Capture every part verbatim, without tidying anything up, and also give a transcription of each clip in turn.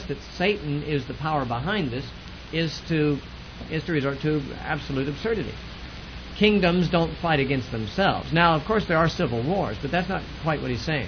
suggest that Satan is the power behind this is to is to resort to absolute absurdity. Kingdoms don't fight against themselves. Now, of course, there are civil wars, but that's not quite what he's saying.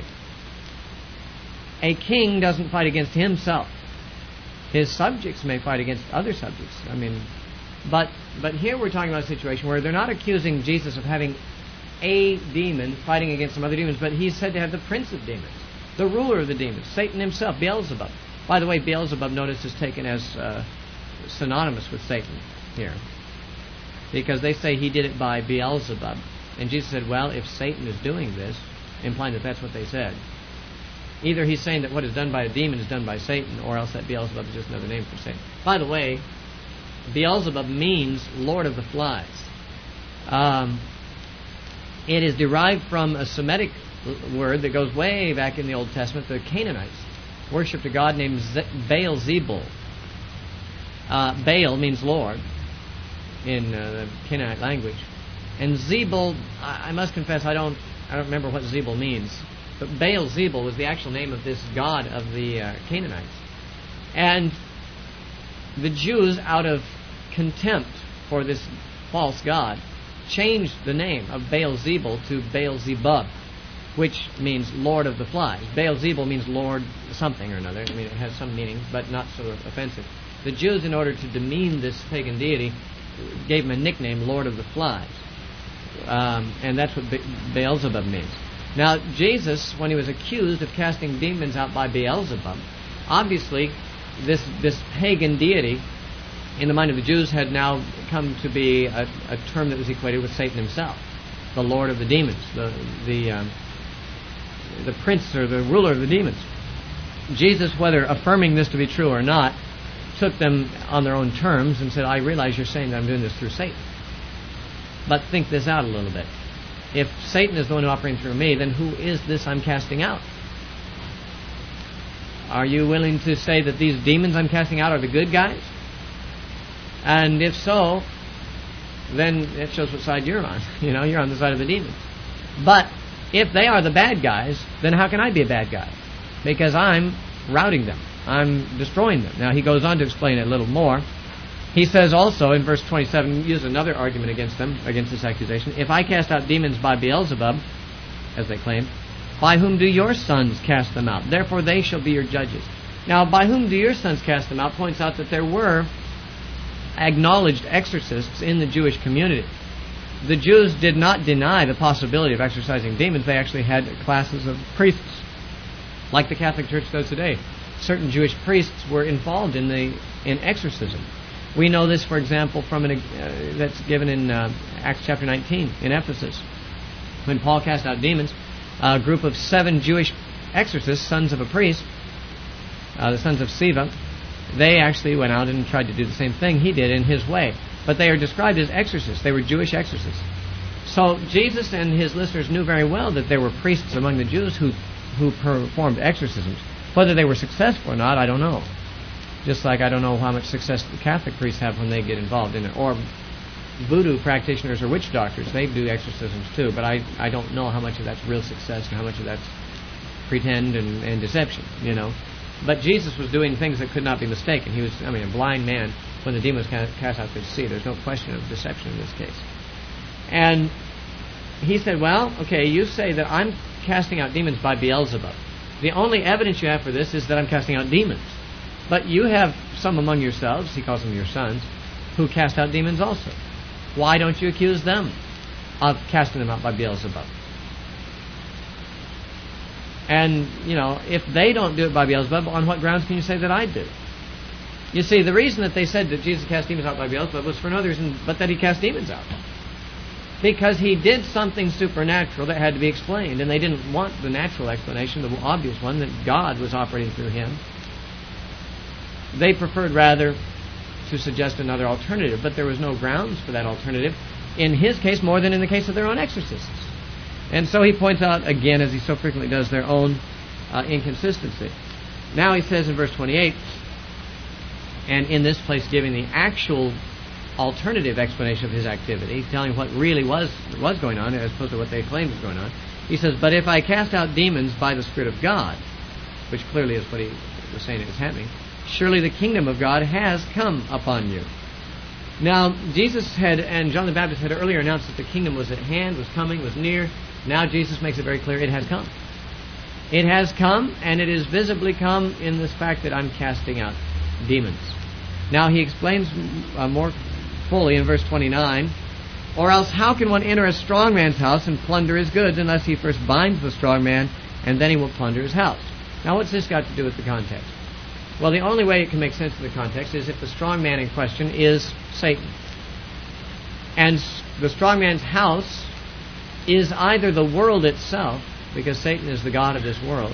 A king doesn't fight against himself. His subjects may fight against other subjects. I mean, but but here we're talking about a situation where they're not accusing Jesus of having a demon fighting against some other demons, but he's said to have the prince of demons, the ruler of the demons, Satan himself, Beelzebub. By the way, Beelzebub, notice, is taken as uh, synonymous with Satan here, because they say he did it by Beelzebub. And Jesus said, well, if Satan is doing this, implying that that's what they said, either he's saying that what is done by a demon is done by Satan, or else that Beelzebub is just another name for Satan. By the way, Beelzebub means Lord of the Flies. Um, it is derived from a Semitic word that goes way back in the Old Testament. The Canaanites worshipped a god named Baal-zebul. Uh, Baal means Lord in uh, the Canaanite language, and Zebul, I, I must confess, I don't, I don't remember what Zebul means, but Baal-zebul was the actual name of this god of the uh, Canaanites, and the Jews, out of contempt for this false god, changed the name of Baal-zebul to Baal-zebub, which means Lord of the Flies. Baal-zebul means Lord something or another. I mean, it has some meaning, but not so offensive. The Jews, in order to demean this pagan deity, gave him a nickname, Lord of the Flies. Um, and that's what Be- Beelzebub means. Now, Jesus, when he was accused of casting demons out by Beelzebub, obviously this this pagan deity, in the mind of the Jews, had now come to be a, a term that was equated with Satan himself, the Lord of the demons, the the um, the prince or the ruler of the demons. Jesus, whether affirming this to be true or not, took them on their own terms and said, I realize you're saying that I'm doing this through Satan. But think this out a little bit. If Satan is the one operating through me, then who is this I'm casting out? Are you willing to say that these demons I'm casting out are the good guys? And if so, then it shows what side you're on. You know, you're on the side of the demons. But if they are the bad guys, then how can I be a bad guy? Because I'm routing them. I'm destroying them. Now, he goes on to explain it a little more. He says also in verse twenty-seven, use another argument against them, against this accusation. If I cast out demons by Beelzebub, as they claim, by whom do your sons cast them out? Therefore they shall be your judges. Now, by whom do your sons cast them out points out that there were acknowledged exorcists in the Jewish community. The Jews did not deny the possibility of exorcising demons. They actually had classes of priests, like the Catholic Church does today. Certain Jewish priests were involved in the in exorcism. We know this, for example, from an uh, that's given in uh, Acts chapter nineteen in Ephesus, when Paul cast out demons. A group of seven Jewish exorcists, sons of a priest, uh, the sons of Sceva, they actually went out and tried to do the same thing he did in his way. But they are described as exorcists. They were Jewish exorcists. So Jesus and his listeners knew very well that there were priests among the Jews who who performed exorcisms. Whether they were successful or not, I don't know. Just like I don't know how much success the Catholic priests have when they get involved in it. Or voodoo practitioners or witch doctors, they do exorcisms too. But I, I don't know how much of that's real success and how much of that's pretend and, and deception, you know. But Jesus was doing things that could not be mistaken. He was, I mean, a blind man, when the demon was cast out, could see. There's no question of deception in this case. And he said, well, okay, you say that I'm casting out demons by Beelzebub. The only evidence you have for this is that I'm casting out demons. But you have some among yourselves, he calls them your sons, who cast out demons also. Why don't you accuse them of casting them out by Beelzebub? And, you know, if they don't do it by Beelzebub, on what grounds can you say that I do? You see, the reason that they said that Jesus cast demons out by Beelzebub was for no other reason but that he cast demons out. Because he did something supernatural that had to be explained, and they didn't want the natural explanation, the obvious one, that God was operating through him. They preferred rather to suggest another alternative, but there was no grounds for that alternative, in his case more than in the case of their own exorcists. And so he points out, again, as he so frequently does, their own uh, inconsistency. Now he says in verse twenty-eight, and in this place giving the actual alternative explanation of his activity, telling what really was was going on as opposed to what they claimed was going on. He says, but if I cast out demons by the Spirit of God, which clearly is what he was saying is happening, surely the kingdom of God has come upon you. Now, Jesus had, and John the Baptist had earlier announced that the kingdom was at hand, was coming, was near. Now Jesus makes it very clear it has come. It has come, and it is visibly come in this fact that I'm casting out demons. Now he explains uh, more fully in verse twenty-nine, or else how can one enter a strong man's house and plunder his goods unless he first binds the strong man, and then he will plunder his house? Now what's this got to do with the context? Well, the only way it can make sense in the context is if the strong man in question is Satan. And the strong man's house is either the world itself, because Satan is the god of this world,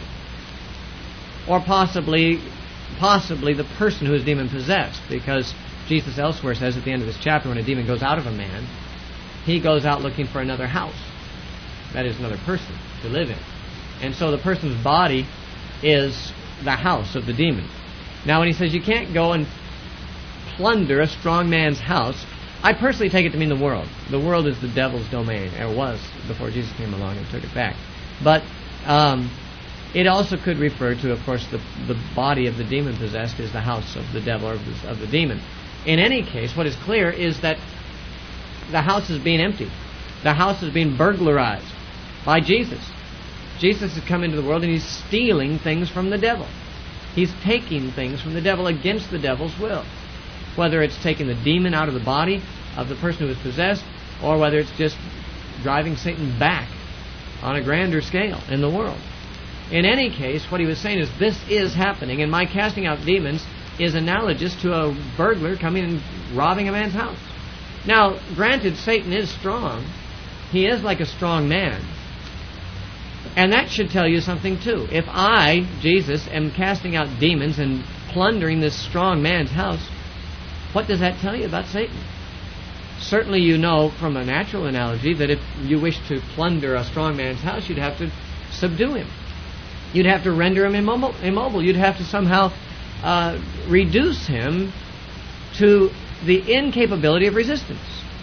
or possibly possibly the person who is demon-possessed, because Jesus elsewhere says at the end of this chapter, when a demon goes out of a man, he goes out looking for another house. That is, another person to live in. And so the person's body is the house of the demon. Now when he says you can't go and plunder a strong man's house, I personally take it to mean the world. The world is the devil's domain, or was before Jesus came along and took it back. But um, it also could refer to, of course, the, the body of the demon-possessed is the house of the devil or of the, of the demon. In any case, what is clear is that the house is being emptied. The house is being burglarized by Jesus. Jesus has come into the world and he's stealing things from the devil. He's taking things from the devil against the devil's will. Whether it's taking the demon out of the body of the person who is possessed, or whether it's just driving Satan back on a grander scale in the world. In any case, what he was saying is this is happening, and my casting out demons is analogous to a burglar coming and robbing a man's house. Now, granted, Satan is strong. He is like a strong man. And that should tell you something too. If I, Jesus, am casting out demons and plundering this strong man's house, what does that tell you about Satan? Certainly you know from a natural analogy that if you wish to plunder a strong man's house, you'd have to subdue him. You'd have to render him immobile. immobile. You'd have to somehow uh, reduce him to the incapability of resistance.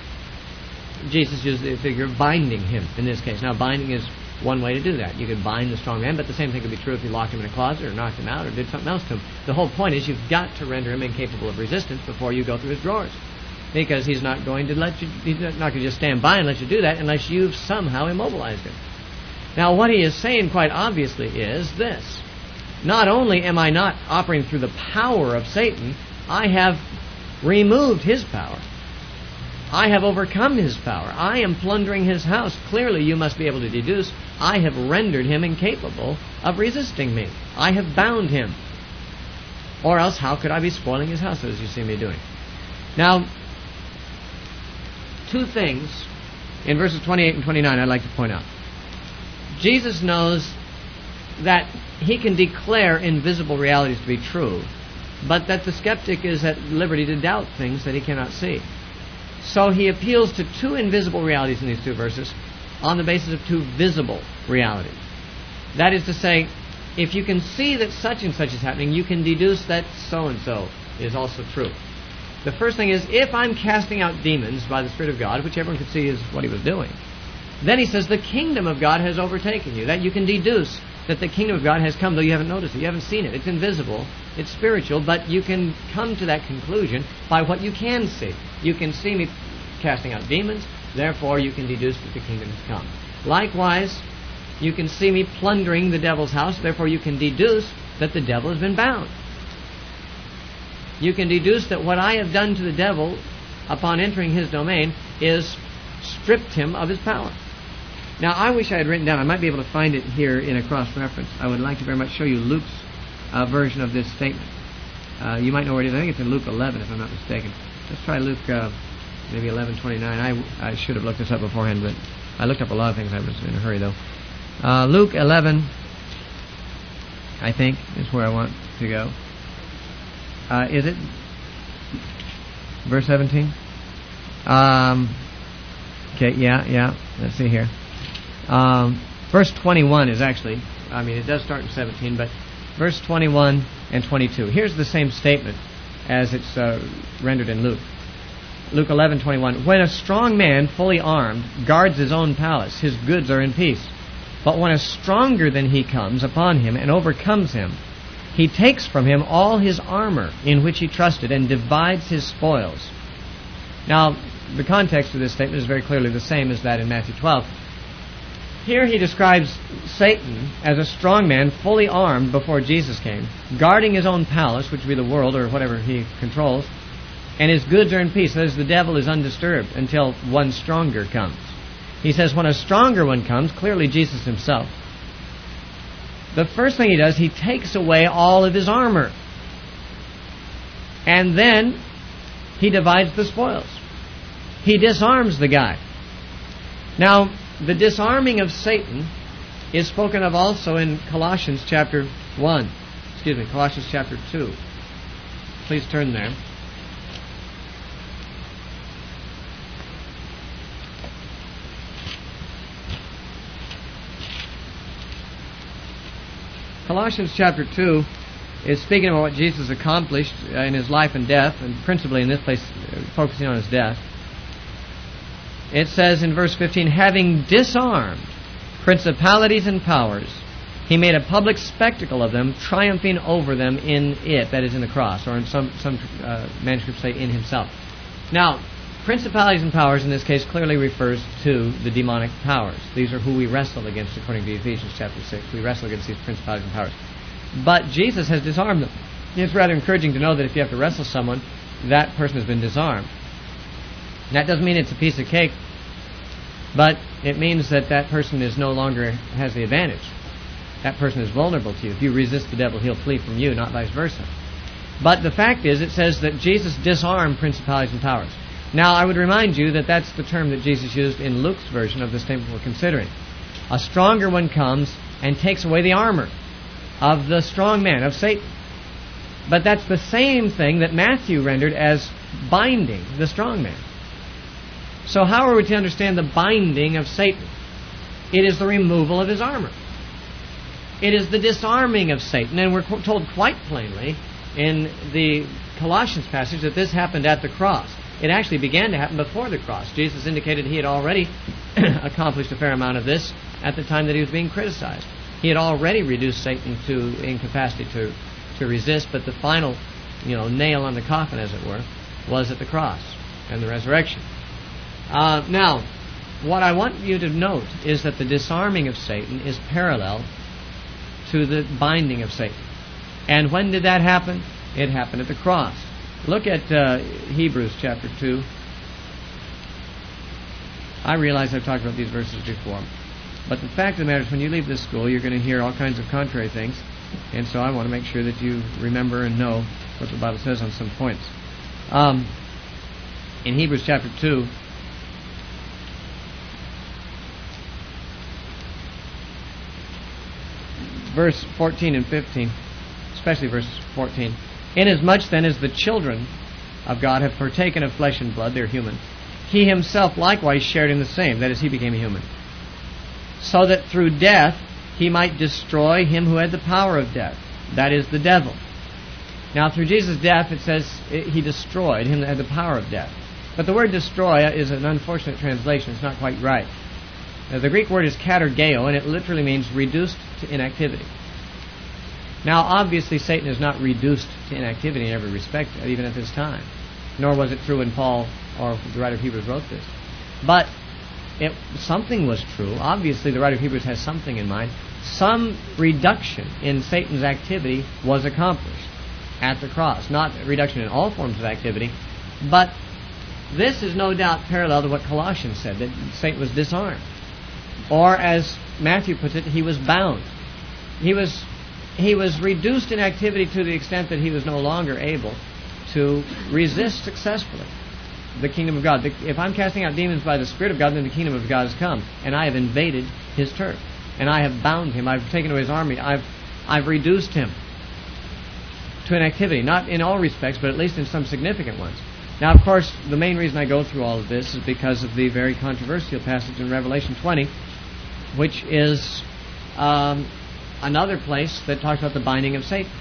Jesus used the figure of binding him in this case. Now, binding is one way to do that. You could bind the strong man, but the same thing could be true if you locked him in a closet or knocked him out or did something else to him. The whole point is you've got to render him incapable of resistance before you go through his drawers, because he's not going to let you, he's not going to just stand by and let you do that unless you've somehow immobilized him. Now, what he is saying quite obviously is this: not only am I not operating through the power of Satan, I have removed his power. I have overcome his power. I am plundering his house. Clearly, you must be able to deduce, I have rendered him incapable of resisting me. I have bound him. Or else, how could I be spoiling his house as you see me doing? Now, two things in verses twenty-eight and twenty-nine I'd like to point out. Jesus knows that he can declare invisible realities to be true, but that the skeptic is at liberty to doubt things that he cannot see. So he appeals to two invisible realities in these two verses on the basis of two visible realities. That is to say, if you can see that such and such is happening, you can deduce that so-and-so is also true. The first thing is, if I'm casting out demons by the Spirit of God, which everyone could see is what he was doing, then he says the kingdom of God has overtaken you. That you can deduce that the kingdom of God has come, though you haven't noticed it. You haven't seen it. It's invisible. It's spiritual, but you can come to that conclusion by what you can see. You can see me casting out demons, therefore you can deduce that the kingdom has come. Likewise, you can see me plundering the devil's house, therefore you can deduce that the devil has been bound. You can deduce that what I have done to the devil upon entering his domain is stripped him of his power. Now, I wish I had written down, I might be able to find it here in a cross-reference. I would like to very much show you Luke's uh, version of this statement. Uh, you might know where it is. I think it's in Luke eleven, if I'm not mistaken. Let's try Luke uh, maybe eleven twenty-nine. I, I should have looked this up beforehand, but I looked up a lot of things. I was in a hurry, though. Uh, Luke eleven, I think, is where I want to go. Uh, is it? Verse seventeen? Um, okay, yeah, yeah. Let's see here. Um, verse twenty-one is actually, I mean, it does start in seventeen, but verse twenty-one and twenty-two. Here's the same statement as it's uh, rendered in Luke. Luke eleven twenty-one. When a strong man, fully armed, guards his own palace, his goods are in peace. But when a stronger than he comes upon him and overcomes him, He takes from him all his armor in which he trusted and divides his spoils. Now, the context of this statement is very clearly the same as that in Matthew twelve. Here he describes Satan as a strong man, fully armed before Jesus came, guarding his own palace, which would be the world or whatever he controls, and his goods are in peace. That is, the devil is undisturbed until one stronger comes. He says when a stronger one comes, clearly Jesus himself, the first thing he does, he takes away all of his armor. And then he divides the spoils. He disarms the guy. Now, the disarming of Satan is spoken of also in Colossians chapter one. Excuse me, Colossians chapter two. Please turn there. Colossians chapter two is speaking about what Jesus accomplished in his life and death, and principally in this place focusing on his death. It says in verse fifteen, having disarmed principalities and powers, he made a public spectacle of them, triumphing over them in it, that is in the cross, or in some, some uh, manuscripts say in himself. Now, principalities and powers in this case clearly refers to the demonic powers. These are who we wrestle against according to Ephesians chapter six. We wrestle against these principalities and powers. But Jesus has disarmed them. It's rather encouraging to know that if you have to wrestle someone, that person has been disarmed. That doesn't mean it's a piece of cake, but it means that that person is no longer has the advantage. That person is vulnerable to you. If you resist the devil, he'll flee from you, not vice versa. But the fact is, it says that Jesus disarmed principalities and powers. Now, I would remind you that that's the term that Jesus used in Luke's version of the statement we're considering. A stronger one comes and takes away the armor of the strong man, of Satan. But that's the same thing that Matthew rendered as binding the strong man. So how are we to understand the binding of Satan? It is the removal of his armor. It is the disarming of Satan. And we're told quite plainly in the Colossians passage that this happened at the cross. It actually began to happen before the cross. Jesus indicated he had already accomplished a fair amount of this at the time that he was being criticized. He had already reduced Satan to incapacity to, to resist, but the final, you know, nail on the coffin, as it were, was at the cross and the resurrection. Uh, now, what I want you to note is that the disarming of Satan is parallel to the binding of Satan. And when did that happen? It happened at the cross. Look at uh, Hebrews chapter two. I realize I've talked about these verses before, but the fact of the matter is when you leave this school, you're going to hear all kinds of contrary things, and so I want to make sure that you remember and know what the Bible says on some points. Um, in Hebrews chapter two, verse fourteen and fifteen, especially verse fourteen. Inasmuch then as the children of God have partaken of flesh and blood, they're human, he himself likewise shared in the same, that is, he became human, so that through death he might destroy him who had the power of death, that is, the devil. Now, through Jesus' death, it says he destroyed him that had the power of death. But the word destroy is an unfortunate translation. It's not quite right. Now, the Greek word is katergeo, and it literally means reduced to inactivity. Now, obviously, Satan is not reduced to inactivity in every respect, even at this time. Nor was it true when Paul, or the writer of Hebrews, wrote this. But it, something was true. Obviously, the writer of Hebrews has something in mind. Some reduction in Satan's activity was accomplished at the cross. Not a reduction in all forms of activity, but this is no doubt parallel to what Colossians said, that Satan was disarmed. Or, as Matthew puts it, he was bound. He was... He was reduced in activity to the extent that he was no longer able to resist successfully the kingdom of God. If I'm casting out demons by the Spirit of God, then the kingdom of God has come, and I have invaded his turf, and I have bound him. I've taken away his army. I've I've reduced him to inactivity, not in all respects, but at least in some significant ones. Now, of course, the main reason I go through all of this is because of the very controversial passage in Revelation twenty, which is Um, another place that talks about the binding of Satan.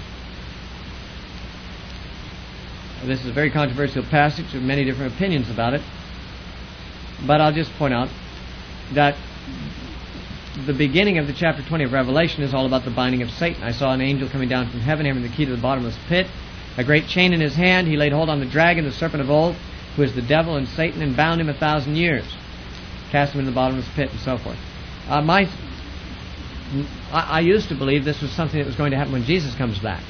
This is a very controversial passage with many different opinions about it, but I'll just point out that the beginning of the chapter twenty of Revelation is all about the binding of Satan. I saw an angel coming down from heaven, having the key to the bottomless pit, a great chain in his hand. He laid hold on the dragon, the serpent of old, who is the devil and Satan, and bound him a thousand years, cast him into the bottomless pit, and so forth. Uh, my, I, I used to believe this was something that was going to happen when Jesus comes back.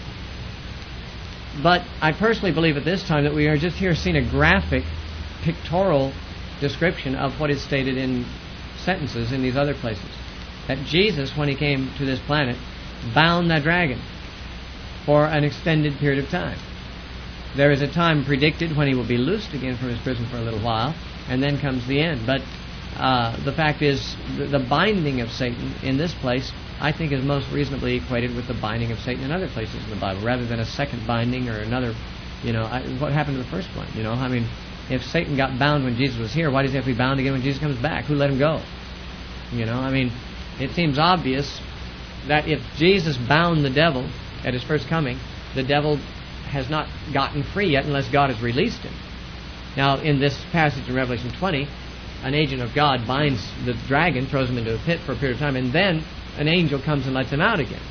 But I personally believe at this time that we are just here seeing a graphic, pictorial description of what is stated in sentences in these other places. That Jesus, when he came to this planet, bound that dragon for an extended period of time. There is a time predicted when he will be loosed again from his prison for a little while, and then comes the end. But uh, the fact is, the, the binding of Satan in this place, I think, is most reasonably equated with the binding of Satan in other places in the Bible, rather than a second binding or another, you know, I, what happened to the first one, you know? I mean, if Satan got bound when Jesus was here, why does he have to be bound again when Jesus comes back? Who let him go? You know, I mean, it seems obvious that if Jesus bound the devil at his first coming, the devil has not gotten free yet unless God has released him. Now, in this passage in Revelation twenty, an agent of God binds the dragon, throws him into a pit for a period of time, and then an angel comes and lets him out again.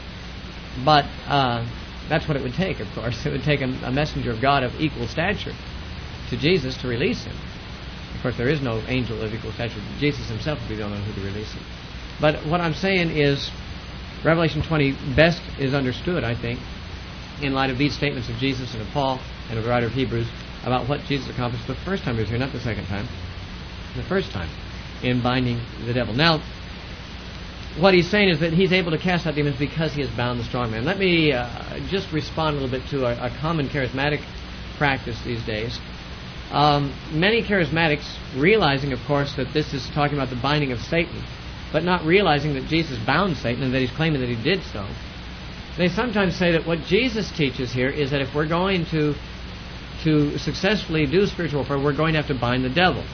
But uh, that's what it would take, of course. It would take a, a messenger of God of equal stature to Jesus to release him. Of course, there is no angel of equal stature. Jesus himself would be the only one who could release him. But what I'm saying is, Revelation twenty best is understood, I think, in light of these statements of Jesus and of Paul and of the writer of Hebrews about what Jesus accomplished the first time he was here, not the second time, the first time, in binding the devil. Now, what he's saying is that he's able to cast out demons because he has bound the strong man. Let me uh, just respond a little bit to a, a common charismatic practice these days. Um, many charismatics, realizing, of course, that this is talking about the binding of Satan, but not realizing that Jesus bound Satan and that he's claiming that he did so, they sometimes say that what Jesus teaches here is that if we're going to to successfully do spiritual warfare, we're going to have to bind the devil,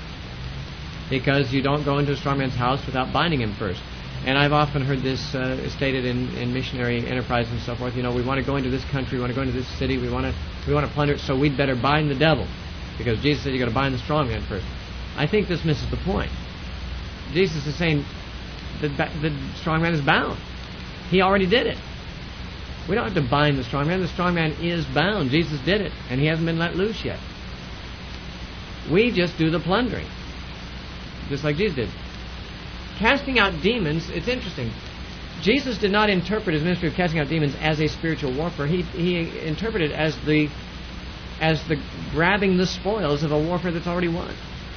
because you don't go into a strong man's house without binding him first. And I've often heard this uh, stated in, in missionary enterprise and so forth. You know, we want to go into this country, we want to go into this city, we want to we want to plunder it, so we'd better bind the devil, because Jesus said you got to bind the strong man first. I think this misses the point. Jesus is saying that the strong man is bound. He already did it. We don't have to bind the strong man. The strong man is bound. Jesus did it, and he hasn't been let loose yet. We just do the plundering, just like Jesus did. Casting out demons, it's interesting. Jesus did not interpret his ministry of casting out demons as a spiritual warfare. He he interpreted it as the as the grabbing the spoils of a warfare that's already won.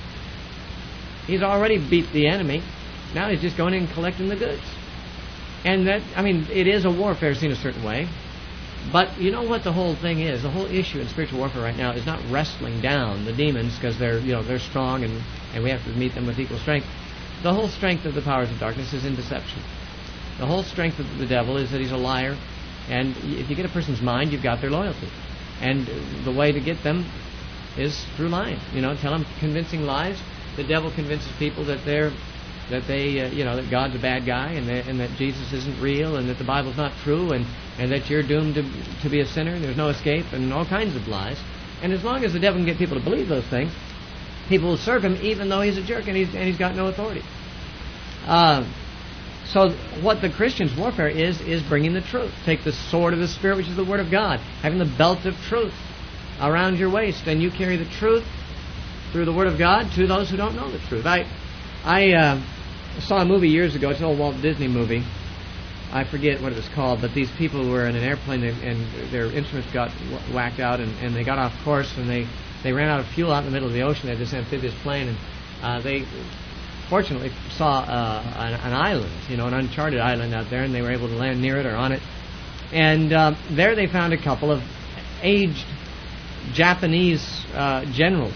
He's already beat the enemy. Now he's just going in and collecting the goods. And that, I mean, it is a warfare seen a certain way. But you know what the whole thing is? The whole issue in spiritual warfare right now is not wrestling down the demons because they're, you know, they're strong and, and we have to meet them with equal strength. The whole strength of the powers of darkness is in deception. The whole strength of the devil is that he's a liar. And if you get a person's mind, you've got their loyalty. And the way to get them is through lying. You know, tell them convincing lies. The devil convinces people that they're that they, uh, you know, that God's a bad guy and that, and that Jesus isn't real and that the Bible's not true and, and that you're doomed to, to be a sinner and there's no escape and all kinds of lies. And as long as the devil can get people to believe those things, people will serve him even though he's a jerk and he's, and he's got no authority. Uh, so what the Christian's warfare is, is bringing the truth. Take the sword of the Spirit, which is the Word of God, having the belt of truth around your waist, and you carry the truth through the Word of God to those who don't know the truth. I, I uh, saw a movie years ago. It's an old Walt Disney movie. I forget what it was called, but these people were in an airplane and, and their instruments got wh- whacked out and, and they got off course and they, they ran out of fuel out in the middle of the ocean. They had this amphibious plane and uh, they fortunately saw uh, an, an island, you know, an uncharted island out there, and they were able to land near it or on it. And uh, there they found a couple of aged Japanese uh, generals.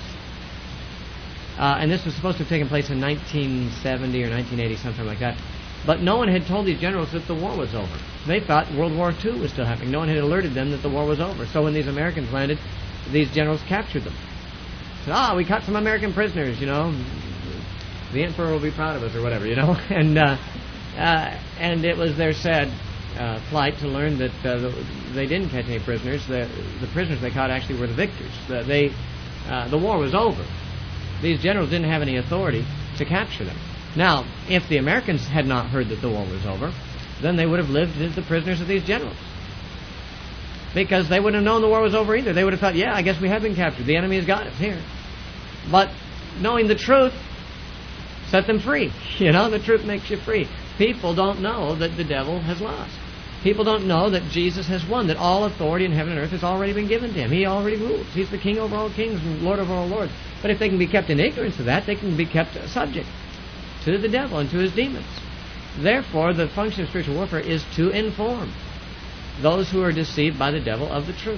Uh, and this was supposed to have taken place in nineteen seventy or nineteen eighty, something like that. But no one had told these generals that the war was over. They thought World War Two was still happening. No one had alerted them that the war was over. So when these Americans landed, these generals captured them. Said, ah, we caught some American prisoners, you know. The emperor will be proud of us or whatever, you know. And uh, uh, and it was their sad uh, plight to learn that uh, they didn't catch any prisoners. The, the prisoners they caught actually were the victors. The, they, uh, the war was over. These generals didn't have any authority to capture them. Now, if the Americans had not heard that the war was over, then they would have lived as the prisoners of these generals. Because they wouldn't have known the war was over either. They would have thought, yeah, I guess we have been captured. The enemy has got us here. But knowing the truth set them free. You know, the truth makes you free. People don't know that the devil has lost. People don't know that Jesus has won, that all authority in heaven and earth has already been given to him. He already rules. He's the king over all kings and lord over all lords. But if they can be kept in ignorance of that, they can be kept subject to the devil and to his demons. Therefore, the function of spiritual warfare is to inform those who are deceived by the devil of the truth.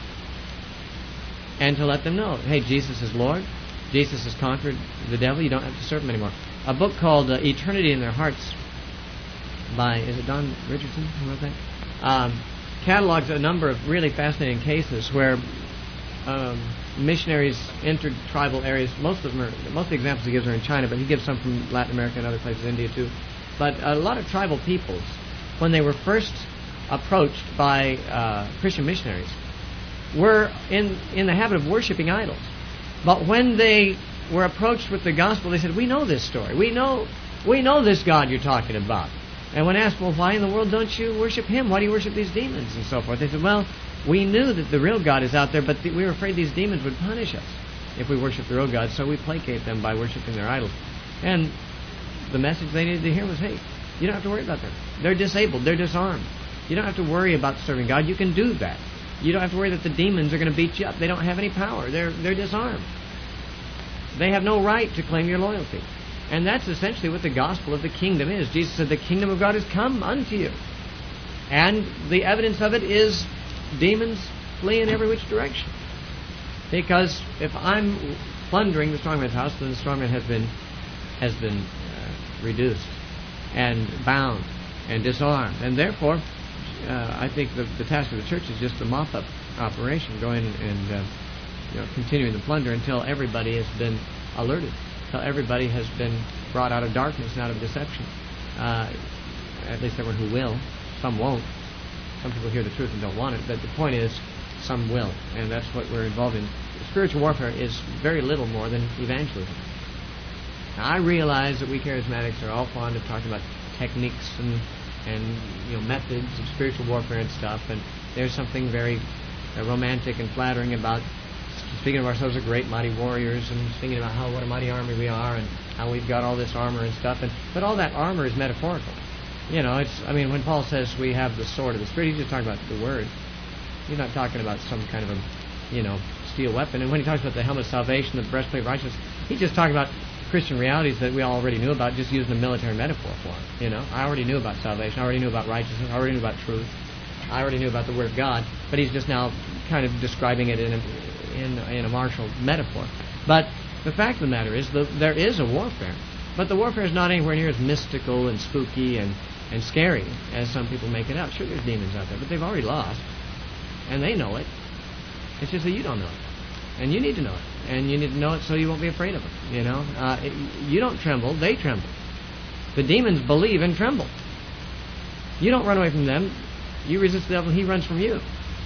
And to let them know, hey, Jesus is Lord. Jesus has conquered the devil. You don't have to serve him anymore. A book called uh, Eternity in Their Hearts by, is it Don Richardson who wrote that? Um, catalogs a number of really fascinating cases where um, missionaries entered tribal areas. Most of them are, most of the examples he gives are in China, but he gives some from Latin America and other places, India too. But a lot of tribal peoples, when they were first approached by uh, Christian missionaries, were in, in the habit of worshiping idols. But when they were approached with the gospel, they said, we know this story. We know, we know this God you're talking about. And when asked, well, why in the world don't you worship him? Why do you worship these demons and so forth? They said, well, we knew that the real God is out there, but th- we were afraid these demons would punish us if we worship the real God, so we placate them by worshiping their idols. And the message they needed to hear was, hey, you don't have to worry about them. They're disabled. They're disarmed. You don't have to worry about serving God. You can do that. You don't have to worry that the demons are going to beat you up. They don't have any power. They're, they're disarmed. They have no right to claim your loyalty. And that's essentially what the gospel of the kingdom is. Jesus said, the kingdom of God has come unto you. And the evidence of it is demons flee in every which direction. Because if I'm plundering the strongman's house, then the strongman has been, has been uh, reduced and bound and disarmed. And therefore, uh, I think the, the task of the church is just a mop-up operation, going and uh, you know, continuing the plunder until everybody has been alerted, until everybody has been brought out of darkness and out of deception. Uh, at least everyone who will. Some won't. Some people hear the truth and don't want it. But the point is, some will. And that's what we're involved in. Spiritual warfare is very little more than evangelism. Now, I realize that we charismatics are all fond of talking about techniques and, and you know, methods of spiritual warfare and stuff. And there's something very uh, romantic and flattering about speaking of ourselves as great mighty warriors and speaking about how what a mighty army we are and how we've got all this armor and stuff. And but all that armor is metaphorical. You know, it's I mean, when Paul says we have the sword of the Spirit, he's just talking about the Word. He's not talking about some kind of a, you know, steel weapon. And when he talks about the helmet of salvation, the breastplate of righteousness, he's just talking about Christian realities that we already knew about, just using a military metaphor for them. You know, I already knew about salvation. I already knew about righteousness. I already knew about truth. I already knew about the Word of God. But he's just now kind of describing it in a, in, in a martial metaphor. But the fact of the matter is that there is a warfare. But the warfare is not anywhere near as mystical and spooky and, and scary as some people make it out. Sure, there's demons out there, but they've already lost. And they know it. It's just that you don't know it. And you need to know it. And you need to know it so you won't be afraid of it. You know, uh, it, you don't tremble, they tremble. The demons believe and tremble. You don't run away from them. You resist the devil, he runs from you.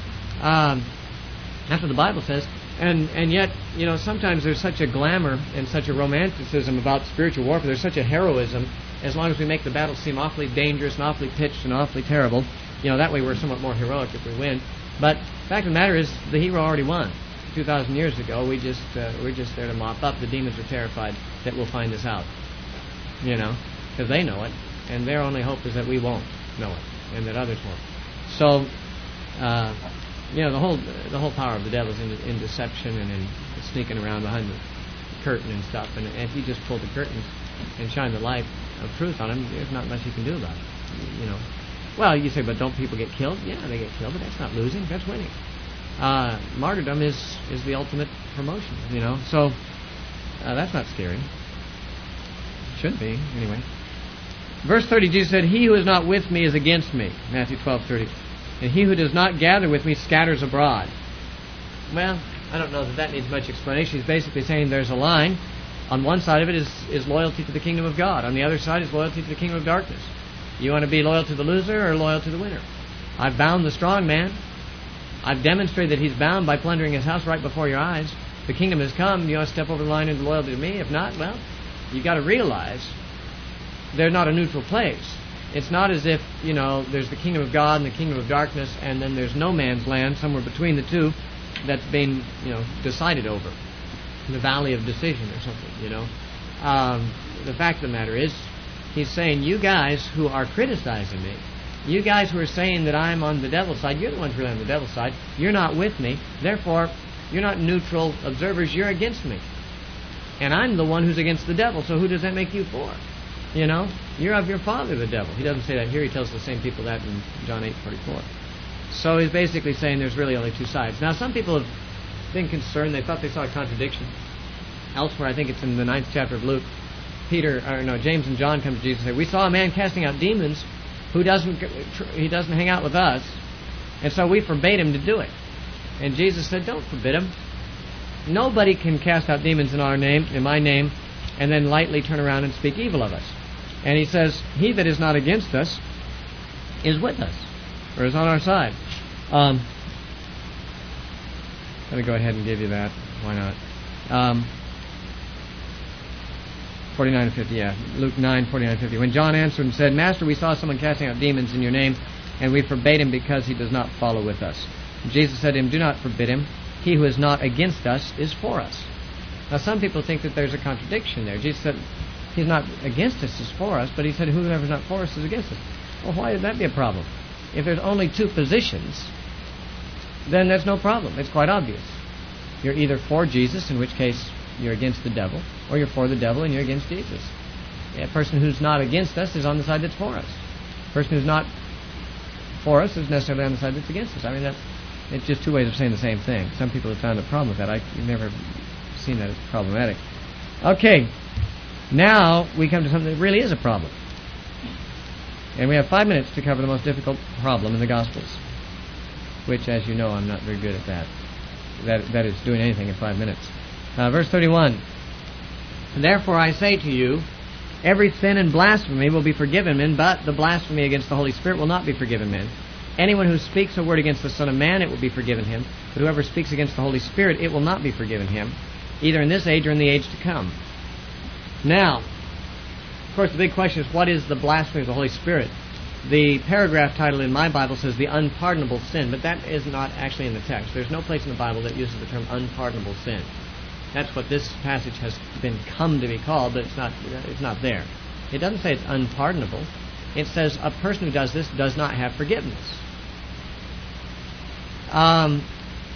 Um, that's what the Bible says. And and yet, you know, sometimes there's such a glamour and such a romanticism about spiritual warfare. There's such a heroism. As long as we make the battle seem awfully dangerous and awfully pitched and awfully terrible, you know, that way we're somewhat more heroic if we win. But the fact of the matter is, the hero already won. two thousand years ago, we just, uh, we're just there to mop up. The demons are terrified that we'll find this out. You know, because they know it. And their only hope is that we won't know it. And that others won't. So, uh, you know, the whole the whole power of the devil is in, in deception and in sneaking around behind the curtain and stuff. And if you just pull the curtains and shine the light of truth on him, there's not much you can do about it. You know. Well, you say, but don't people get killed? Yeah, they get killed, but that's not losing. That's winning. Uh, martyrdom is, is the ultimate promotion, you know. So, uh, that's not scary. Should be, anyway. Verse thirty, Jesus said, he who is not with me is against me. Matthew twelve thirty. And he who does not gather with me scatters abroad. Well, I don't know that that needs much explanation. He's basically saying there's a line. On one side of it is, is loyalty to the kingdom of God. On the other side is loyalty to the kingdom of darkness. You want to be loyal to the loser or loyal to the winner? I've bound the strong man. I've demonstrated that he's bound by plundering his house right before your eyes. The kingdom has come. You want to step over the line into loyalty to me? If not, well, you've got to realize they're not a neutral place. It's not as if, you know, there's the kingdom of God and the kingdom of darkness, and then there's no man's land somewhere between the two that's being, you know, decided over. The valley of decision or something, you know. Um, the fact of the matter is, he's saying, you guys who are criticizing me, you guys who are saying that I'm on the devil's side, you're the ones who are on the devil's side. You're not with me. Therefore, you're not neutral observers. You're against me. And I'm the one who's against the devil, so who does that make you for? You know, you're of your father, the devil. He doesn't say that here. He tells the same people that in John eight forty-four. So he's basically saying there's really only two sides. Now, some people have been concerned. They thought they saw a contradiction. Elsewhere, I think it's in the ninth chapter of Luke, Peter, or no, James and John come to Jesus and say, we saw a man casting out demons who doesn't, he doesn't hang out with us, and so we forbade him to do it. And Jesus said, don't forbid him. Nobody can cast out demons in our name, in my name, and then lightly turn around and speak evil of us. And he says, he that is not against us is with us, or is on our side. Um, let me go ahead and give you that. Why not? Um, forty-nine and fifty, yeah. Luke nine, forty-nine and fifty. When John answered and said, Master, we saw someone casting out demons in your name, and we forbade him because he does not follow with us. And Jesus said to him, do not forbid him. He who is not against us is for us. Now, some people think that there's a contradiction there. Jesus said, he's not against us, he's for us, but he said, whoever's not for us is against us. Well, why would that be a problem? If there's only two positions, then there's no problem. It's quite obvious. You're either for Jesus, in which case you're against the devil, or you're for the devil and you're against Jesus. A person who's not against us is on the side that's for us. A person who's not for us is necessarily on the side that's against us. I mean, that's, it's just two ways of saying the same thing. Some people have found a problem with that. I've never seen that as problematic. Okay, now we come to something that really is a problem. And we have five minutes to cover the most difficult problem in the Gospels, which, as you know, I'm not very good at that. That, that is doing anything in five minutes. Uh, verse thirty-one, therefore I say to you, every sin and blasphemy will be forgiven men, but the blasphemy against the Holy Spirit will not be forgiven men. Anyone who speaks a word against the Son of Man, it will be forgiven him. But whoever speaks against the Holy Spirit, it will not be forgiven him, either in this age or in the age to come. Now, of course, the big question is, what is the blasphemy of the Holy Spirit? The paragraph title in my Bible says the unpardonable sin, but that is not actually in the text. There's no place in the Bible that uses the term unpardonable sin. That's what this passage has been come to be called, but it's not, it's not there. It doesn't say it's unpardonable. It says a person who does this does not have forgiveness. Um,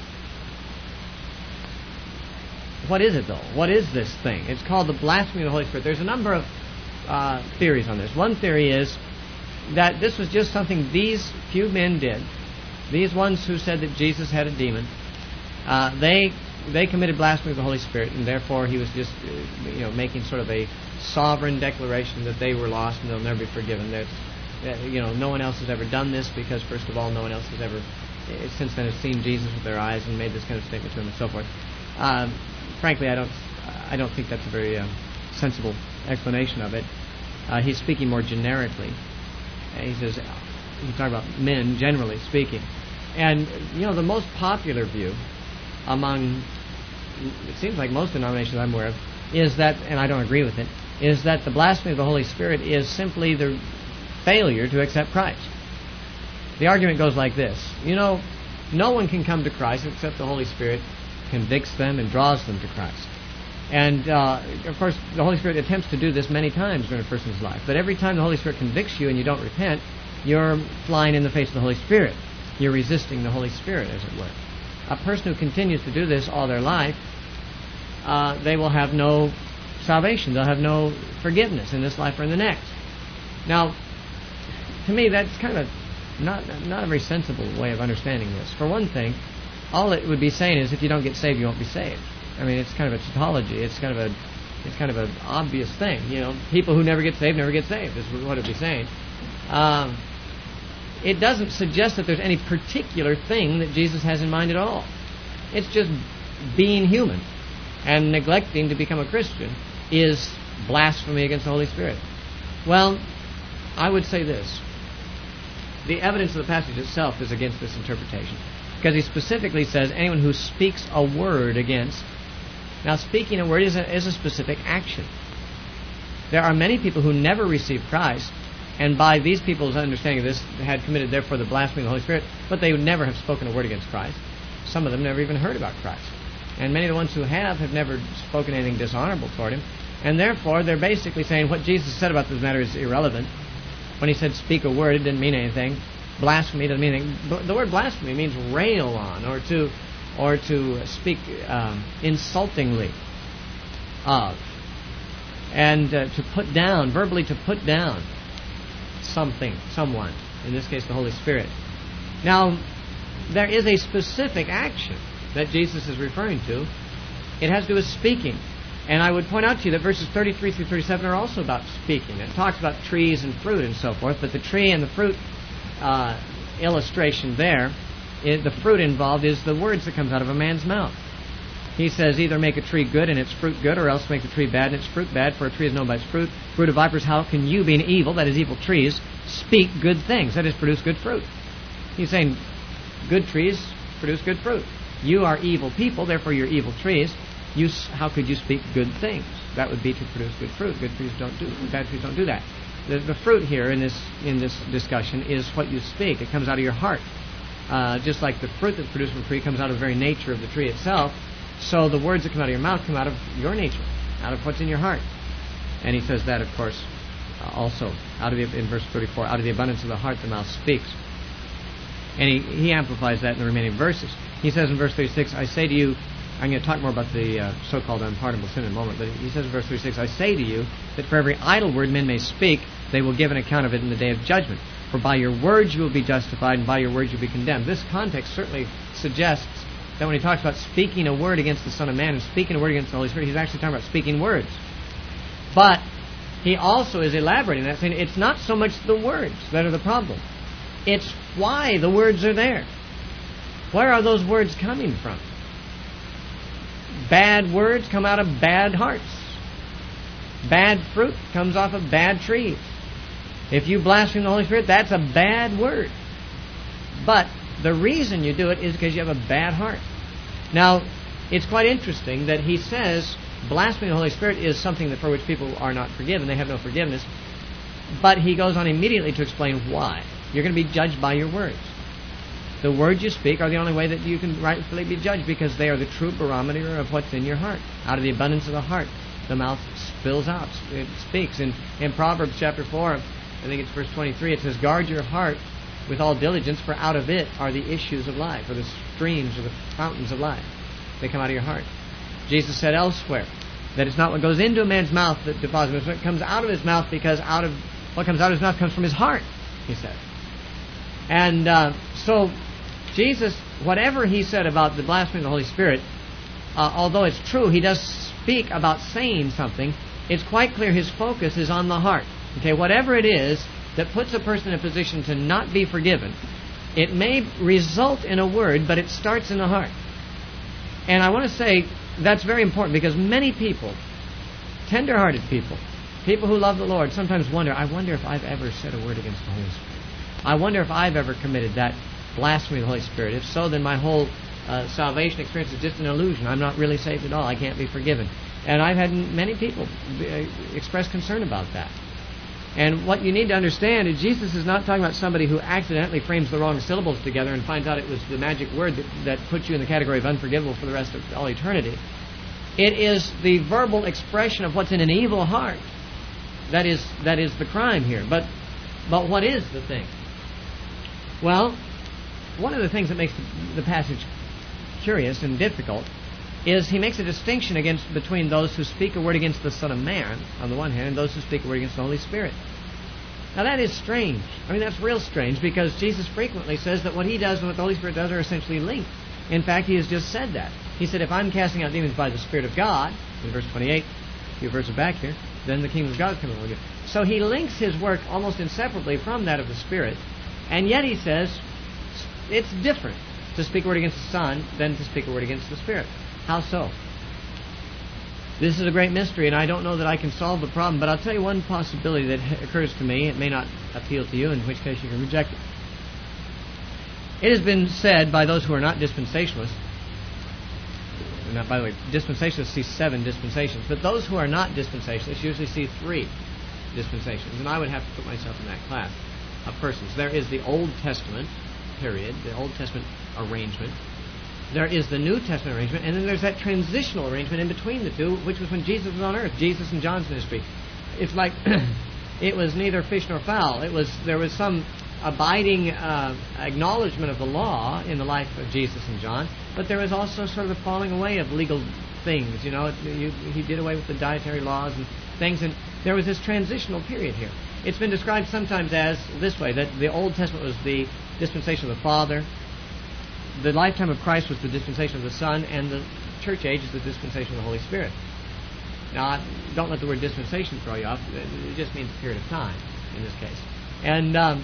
what is it, though? What is this thing? It's called the blasphemy of the Holy Spirit. There's a number of uh, theories on this. One theory is that this was just something these few men did. These ones who said that Jesus had a demon, uh, they they committed blasphemy of the Holy Spirit, and therefore he was just uh, you know making sort of a sovereign declaration that they were lost and they'll never be forgiven. There's, uh, you know, no one else has ever done this because, first of all, no one else has ever uh, since then has seen Jesus with their eyes and made this kind of statement to him and so forth. Um, frankly, I don't I don't think that's a very uh, sensible explanation of it. Uh, he's speaking more generically. He says, he's talking about men, generally speaking. And, you know, the most popular view among, it seems like most denominations I'm aware of, is that, and I don't agree with it, is that the blasphemy of the Holy Spirit is simply the failure to accept Christ. The argument goes like this. You know, no one can come to Christ except the Holy Spirit convicts them and draws them to Christ. And, uh, of course, the Holy Spirit attempts to do this many times during a person's life. But every time the Holy Spirit convicts you and you don't repent, you're flying in the face of the Holy Spirit. You're resisting the Holy Spirit, as it were. A person who continues to do this all their life, uh, they will have no salvation. They'll have no forgiveness in this life or in the next. Now, to me, that's kind of not, not a very sensible way of understanding this. For one thing, all it would be saying is if you don't get saved, you won't be saved. I mean, it's kind of a tautology. It's kind of a, it's kind of an obvious thing. You know, people who never get saved never get saved. Is what it'd be saying. Um, it doesn't suggest that there's any particular thing that Jesus has in mind at all. It's just being human and neglecting to become a Christian is blasphemy against the Holy Spirit. Well, I would say this: the evidence of the passage itself is against this interpretation, because he specifically says anyone who speaks a word against. Now, speaking a word is a, is a specific action. there are many people who never received Christ, and by these people's understanding of this, had committed therefore the blasphemy of the Holy Spirit, but they would never have spoken a word against Christ. Some of them never even heard about Christ. And many of the ones who have have never spoken anything dishonorable toward Him. And therefore, they're basically saying what Jesus said about this matter is irrelevant. When He said speak a word, it didn't mean anything. Blasphemy doesn't mean anything. The word blasphemy means rail on, or to, or to speak um, insultingly of. And uh, to put down, verbally to put down something, someone. In this case, the Holy Spirit. Now, there is a specific action that Jesus is referring to. It has to do with speaking. And I would point out to you that verses thirty-three through thirty-seven are also about speaking. It talks about trees and fruit and so forth, but the tree and the fruit uh, illustration there, it, the fruit involved is the words that comes out of a man's mouth. He says, either make a tree good and its fruit good, or else make the tree bad and its fruit bad, for a tree is known by its fruit. Fruit of vipers, how can you, being evil, that is evil trees, speak good things, that is, produce good fruit? He's saying, good trees produce good fruit. You are evil people, therefore you're evil trees. You, how could you speak good things? That would be to produce good fruit. Good trees don't do bad trees don't do that. The, the fruit here in this in this discussion is what you speak. It comes out of your heart, uh, just like the fruit that's produced from the tree comes out of the very nature of the tree itself. So the words that come out of your mouth come out of your nature, out of what's in your heart. And he says that, of course, uh, also out of the, in verse thirty-four, out of the abundance of the heart the mouth speaks. And he, he amplifies that in the remaining verses. He says in verse thirty-six, I say to you, I'm going to talk more about the uh, so-called unpardonable sin in a moment, but he says in verse thirty-six, I say to you that for every idle word men may speak, they will give an account of it in the day of judgment. For by your words you will be justified, and by your words you will be condemned. This context certainly suggests that when he talks about speaking a word against the Son of Man and speaking a word against the Holy Spirit, he's actually talking about speaking words. But he also is elaborating that, saying it's not so much the words that are the problem. It's why the words are there. Where are those words coming from? Bad words come out of bad hearts. Bad fruit comes off of bad trees. If you blaspheme the Holy Spirit, that's a bad word. But the reason you do it is because you have a bad heart. Now, it's quite interesting that he says blaspheming the Holy Spirit is something that for which people are not forgiven. They have no forgiveness. But he goes on immediately to explain why. You're going to be judged by your words. The words you speak are the only way that you can rightfully be judged, because they are the true barometer of what's in your heart. Out of the abundance of the heart, the mouth spills out, it speaks. In, in Proverbs chapter four, I think it's verse twenty-three, it says, guard your heart with all diligence, for out of it are the issues of life, or the streams, or the fountains of life. They come out of your heart. Jesus said elsewhere that it's not what goes into a man's mouth that deposits, but it comes out of his mouth, because out of what comes out of his mouth comes from his heart, he said. And uh, so Jesus, whatever he said about the blasphemy of the Holy Spirit, uh, although it's true, he does speak about saying something, it's quite clear his focus is on the heart. Okay, whatever it is that puts a person in a position to not be forgiven, it may result in a word, but it starts in the heart. And I want to say that's very important, because many people, tender-hearted people, people who love the Lord, sometimes wonder, I wonder if I've ever said a word against the Holy Spirit. I wonder if I've ever committed that blasphemy of the Holy Spirit. If so, then my whole uh, salvation experience is just an illusion. I'm not really saved at all. I can't be forgiven. And I've had many people express concern about that. And what you need to understand is Jesus is not talking about somebody who accidentally frames the wrong syllables together and finds out it was the magic word that, that puts you in the category of unforgivable for the rest of all eternity. It is the verbal expression of what's in an evil heart that is that is the crime here. But but what is the thing? Well, one of the things that makes the passage curious and difficult is he makes a distinction against between those who speak a word against the Son of Man, on the one hand, and those who speak a word against the Holy Spirit. Now that is strange. I mean, that's real strange, because Jesus frequently says that what he does and what the Holy Spirit does are essentially linked. In fact, he has just said that. He said, if I'm casting out demons by the Spirit of God, in verse twenty-eight, a few verses back here, then the kingdom of God is coming among you. So he links his work almost inseparably from that of the Spirit, and yet he says it's different to speak a word against the Son than to speak a word against the Spirit. How so? This is a great mystery, and I don't know that I can solve the problem, but I'll tell you one possibility that occurs to me. It may not appeal to you, in which case you can reject it. It has been said by those who are not dispensationalists, Now, by the way, dispensationalists see seven dispensations, but those who are not dispensationalists usually see three dispensations, and I would have to put myself in that class of persons. There is the Old Testament period, the Old Testament arrangement. There is the New Testament arrangement, and then there's that transitional arrangement in between the two, which was when Jesus was on earth, Jesus and John's ministry. It's like it was neither fish nor fowl. It was there was some abiding uh, acknowledgement of the law in the life of Jesus and John, but there was also sort of the falling away of legal things. You know, you, he did away with the dietary laws and things, and there was this transitional period here. It's been described sometimes as this way, that the Old Testament was the dispensation of the Father, the lifetime of Christ was the dispensation of the Son, and the church age is the dispensation of the Holy Spirit. Now, don't let the word dispensation throw you off. It just means a period of time in this case. And um,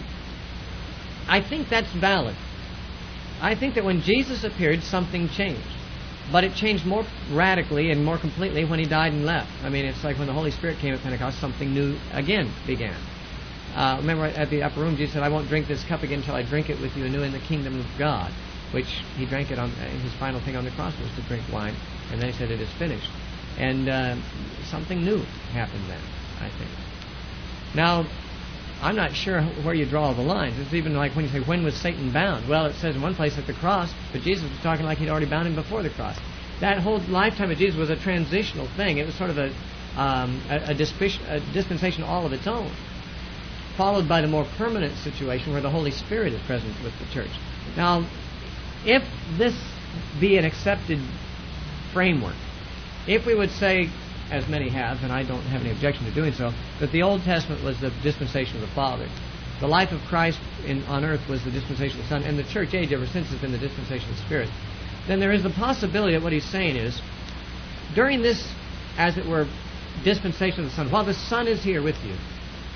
I think that's valid. I think that when Jesus appeared, something changed. But it changed more radically and more completely when he died and left. I mean, it's like when the Holy Spirit came at Pentecost, something new again began. Uh, remember at the upper room, Jesus said, I won't drink this cup again until I drink it with you anew in the kingdom of God. Which he drank it on, his final thing on the cross was to drink wine. And then he said, it is finished. And uh, something new happened then, I think. Now, I'm not sure where you draw the lines. It's even like when you say, when was Satan bound? Well, it says in one place at the cross, but Jesus was talking like he'd already bound him before the cross. That whole lifetime of Jesus was a transitional thing. It was sort of a, um, a, a, disp- a dispensation all of its own, followed by the more permanent situation where the Holy Spirit is present with the church. Now, if this be an accepted framework, if we would say, as many have, and I don't have any objection to doing so, that the Old Testament was the dispensation of the Father, the life of Christ in, on earth was the dispensation of the Son, and the church age ever since has been the dispensation of the Spirit, then there is the possibility that what he's saying is, during this, as it were, dispensation of the Son, while the Son is here with you,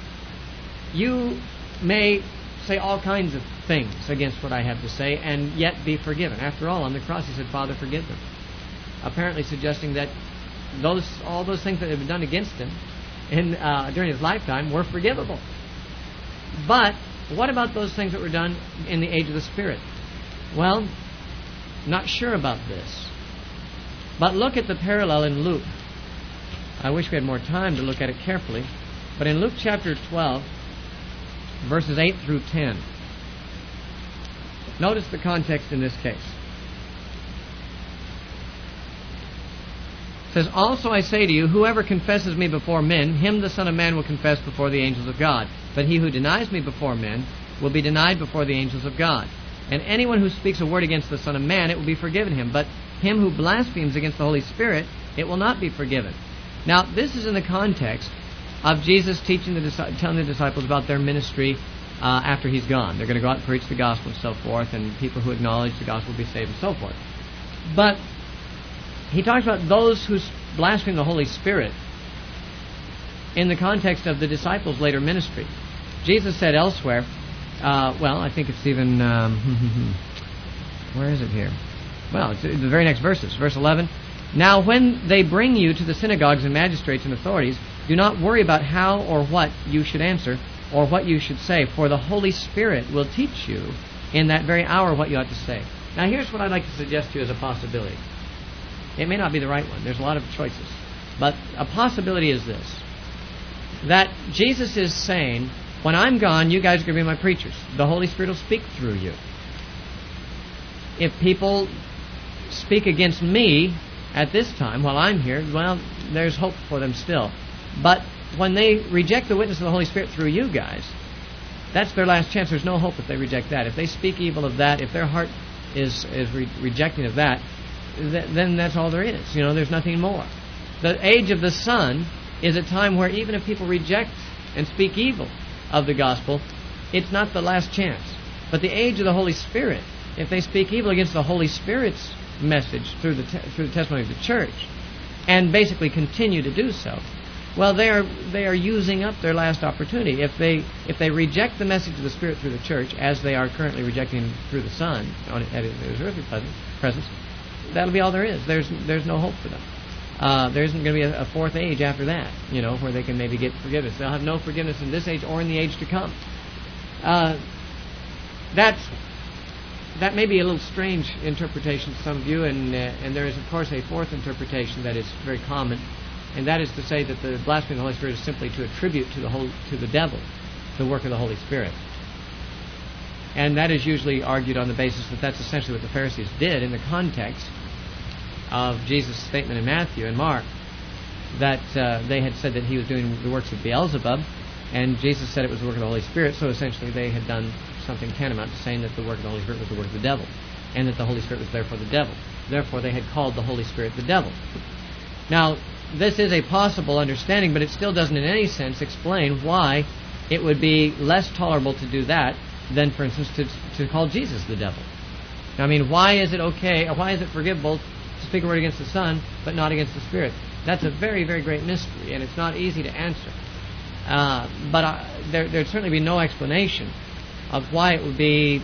you may say all kinds of things against what I have to say and yet be forgiven. After all, on the cross he said, Father, forgive them. Apparently suggesting that those all those things that had been done against him in, uh, during his lifetime were forgivable. But what about those things that were done in the age of the Spirit? Well, not sure about this. But look at the parallel in Luke. I wish we had more time to look at it carefully. But in Luke chapter twelve, verses eight through ten. Notice the context in this case. It says, also I say to you, whoever confesses me before men, him the Son of Man will confess before the angels of God. But he who denies me before men will be denied before the angels of God. And anyone who speaks a word against the Son of Man, it will be forgiven him. But him who blasphemes against the Holy Spirit, it will not be forgiven. Now, this is in the context of Jesus teaching the telling the disciples about their ministry uh, after he's gone. They're going to go out and preach the gospel and so forth, and people who acknowledge the gospel will be saved and so forth. But he talks about those who blaspheme the Holy Spirit in the context of the disciples' later ministry. Jesus said elsewhere, uh, well, I think it's even, um, where is it here? Well, it's the very next verses. Verse eleven, now when they bring you to the synagogues and magistrates and authorities, do not worry about how or what you should answer or what you should say, for the Holy Spirit will teach you in that very hour what you ought to say. Now here's what I'd like to suggest to you as a possibility. It may not be the right one. There's a lot of choices. But a possibility is this, that Jesus is saying, when I'm gone, you guys are going to be my preachers. The Holy Spirit will speak through you. If people speak against me at this time while I'm here, well, there's hope for them still. But when they reject the witness of the Holy Spirit through you guys, that's their last chance. There's no hope if they reject that. If they speak evil of that, if their heart is is re- rejecting of that, th- then that's all there is. You know, there's nothing more. The age of the Son is a time where even if people reject and speak evil of the gospel, it's not the last chance. But the age of the Holy Spirit, if they speak evil against the Holy Spirit's message through the te- through the testimony of the church, and basically continue to do so, well, they are they are using up their last opportunity. If they if they reject the message of the Spirit through the church, as they are currently rejecting through the Son at His earthly presence, that'll be all there is. There's there's no hope for them. Uh, there isn't going to be a, a fourth age after that, you know, where they can maybe get forgiveness. They'll have no forgiveness in this age or in the age to come. Uh, that's that may be a little strange interpretation to some of you, and, uh, and there is, of course, a fourth interpretation that is very common, and that is to say that the blasphemy of the Holy Spirit is simply to attribute to the whole, to the devil the work of the Holy Spirit. And that is usually argued on the basis that that's essentially what the Pharisees did in the context of Jesus' statement in Matthew and Mark, that uh, they had said that he was doing the works of Beelzebub, and Jesus said it was the work of the Holy Spirit, so essentially they had done something tantamount to saying that the work of the Holy Spirit was the work of the devil, and that the Holy Spirit was therefore the devil. Therefore they had called the Holy Spirit the devil. Now, this is a possible understanding, but it still doesn't in any sense explain why it would be less tolerable to do that than, for instance, to, to call Jesus the devil. Now, I mean, why is it okay, or why is it forgivable to speak a word against the Son, but not against the Spirit? That's a very, very great mystery, and it's not easy to answer. Uh, but uh, there would certainly be no explanation of why it would be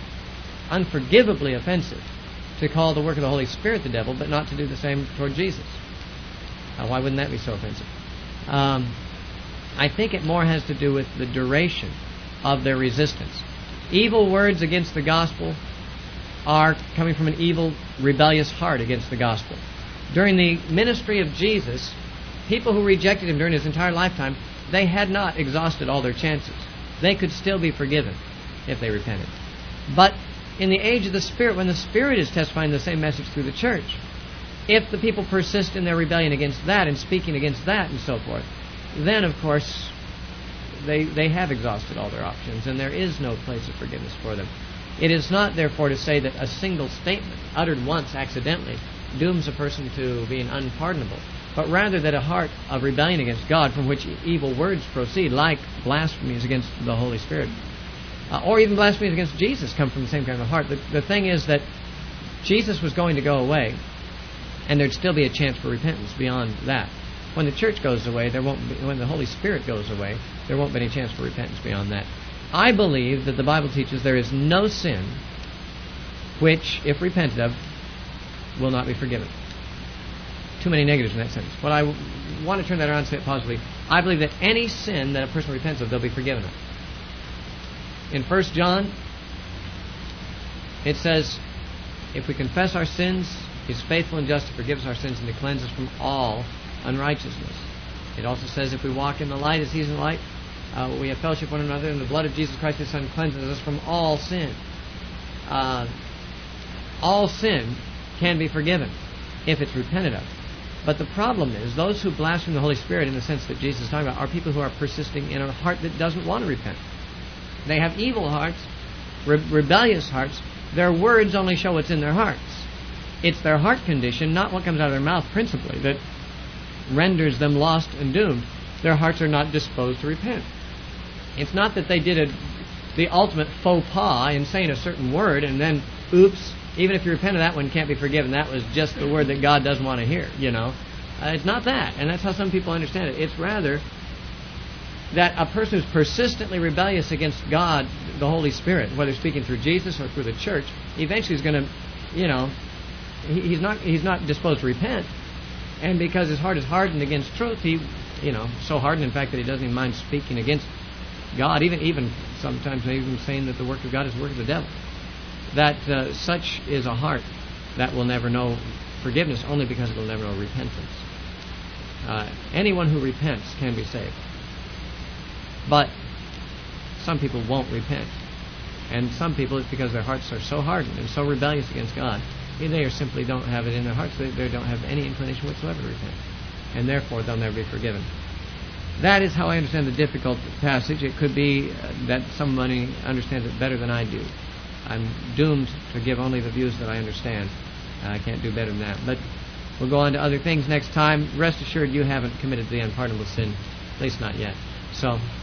unforgivably offensive to call the work of the Holy Spirit the devil, but not to do the same toward Jesus. Uh, why wouldn't that be so offensive? Um, I think it more has to do with the duration of their resistance. Evil words against the gospel are coming from an evil, rebellious heart against the gospel. During the ministry of Jesus, people who rejected him during his entire lifetime, they had not exhausted all their chances. They could still be forgiven if they repented. But in the age of the Spirit, when the Spirit is testifying the same message through the church, if the people persist in their rebellion against that and speaking against that and so forth, then, of course, they, they have exhausted all their options, and there is no place of forgiveness for them. It is not, therefore, to say that a single statement, uttered once accidentally, dooms a person to being unpardonable, but rather that a heart of rebellion against God from which evil words proceed, like blasphemies against the Holy Spirit, uh, or even blasphemies against Jesus, come from the same kind of heart. The, the thing is that Jesus was going to go away, and there'd still be a chance for repentance beyond that. When the church goes away, there won't be, when the Holy Spirit goes away, there won't be any chance for repentance beyond that. I believe that the Bible teaches there is no sin which, if repented of, will not be forgiven. Too many negatives in that sentence. But I w- want to turn that around and say it positively. I believe that any sin that a person repents of, they'll be forgiven of. In First John, it says, if we confess our sins, He's faithful and just to forgive us our sins and to cleanse us from all unrighteousness. It also says if we walk in the light as He's in the light, uh, we have fellowship with one another, and the blood of Jesus Christ His Son cleanses us from all sin. Uh, all sin can be forgiven if it's repented of. But the problem is those who blaspheme the Holy Spirit in the sense that Jesus is talking about are people who are persisting in a heart that doesn't want to repent. They have evil hearts, re- rebellious hearts. Their words only show what's in their hearts. It's their heart condition, not what comes out of their mouth principally, that renders them lost and doomed. Their hearts are not disposed to repent. It's not that they did a, the ultimate faux pas in saying a certain word and then, oops, even if you repent of that one, can't be forgiven. That was just the word that God doesn't want to hear, you know. Uh, it's not that, and that's how some people understand it. It's rather that a person who's persistently rebellious against God, the Holy Spirit, whether speaking through Jesus or through the church, eventually is going to, you know, he, he's not he's not disposed to repent. And because his heart is hardened against truth, he, you know, so hardened in fact that he doesn't even mind speaking against God, even even sometimes even saying that the work of God is the work of the devil. That uh, such is a heart that will never know forgiveness only because it will never know repentance. Uh, anyone who repents can be saved. But some people won't repent. And some people, it's because their hearts are so hardened and so rebellious against God, they are simply don't have it in their hearts. They, they don't have any inclination whatsoever to repent. And therefore, they'll never be forgiven. That is how I understand the difficult passage. It could be uh, that somebody understands it better than I do. I'm doomed to give only the views that I understand. I can't do better than that. But we'll go on to other things next time. Rest assured you haven't committed the unpardonable sin, at least not yet. So